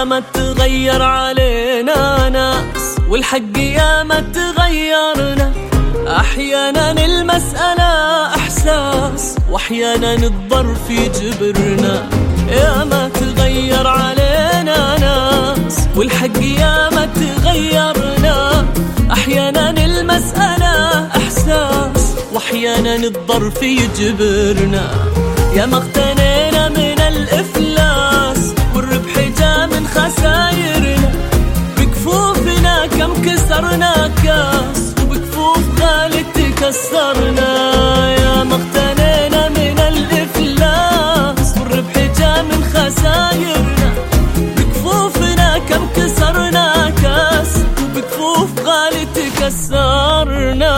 ما تغير علينا ناس والحق يا ما تغيرنا. أحيانا المسألة إحساس وأحيانا الظرف يجبرنا. يا ما تغير علينا ناس والحق يا ما تغيرنا. أحيانا المسألة إحساس وأحيانا الظرف يجبرنا. يا ما اغتنينا من الإفلاس والربح جا من خسايرنا. بكفوفنا كم كسرنا كاس وبكفوف غالي تكسرنا. يا ما اغتنينا من الإفلاس والربح جا من خسايرنا. بكفوفنا كم كسرنا كاس وبكفوف غالي تكسرنا.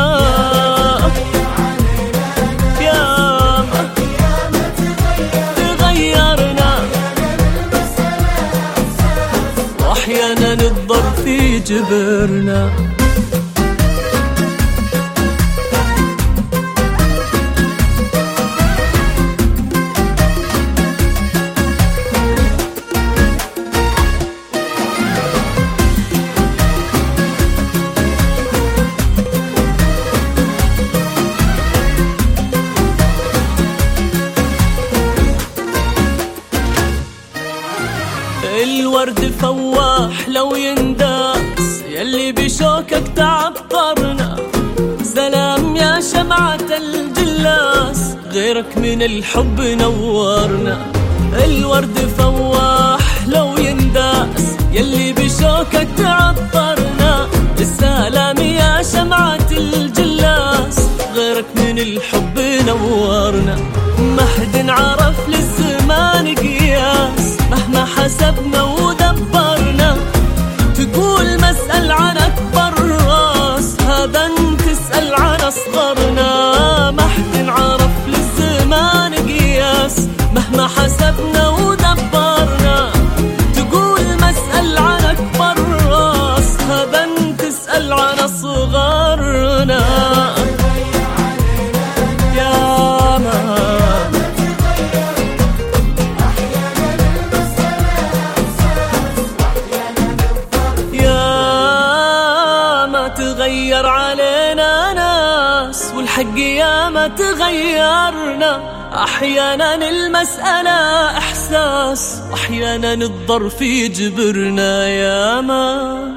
أحيانا الظرف يجبرنا. الورد فواح لو ينداس يلي بشوكك تعطرنا. سلام يا شمعة الجلاس غيرك من الحب نورنا. الورد فواح لو ينداس يلي بشوكك تعطرنا. السلام يا شمعة الجلاس غيرك من الحب نورنا. ما حد عرف للزمان قياس مهما حسبنا ودبرنا. تقول مسأل عن أكبر راس هذا انت تسأل عن أصغرنا. ما حد عرف للزمان قياس مهما حسبنا ودبرنا. تقول مسأل عن أكبر راس هذا انت تسأل عن أصغرنا. تغير علينا ناس والحق يا ما تغيرنا. أحيانا المسألة إحساس وأحيانا الظرف يجبرنا. يا ما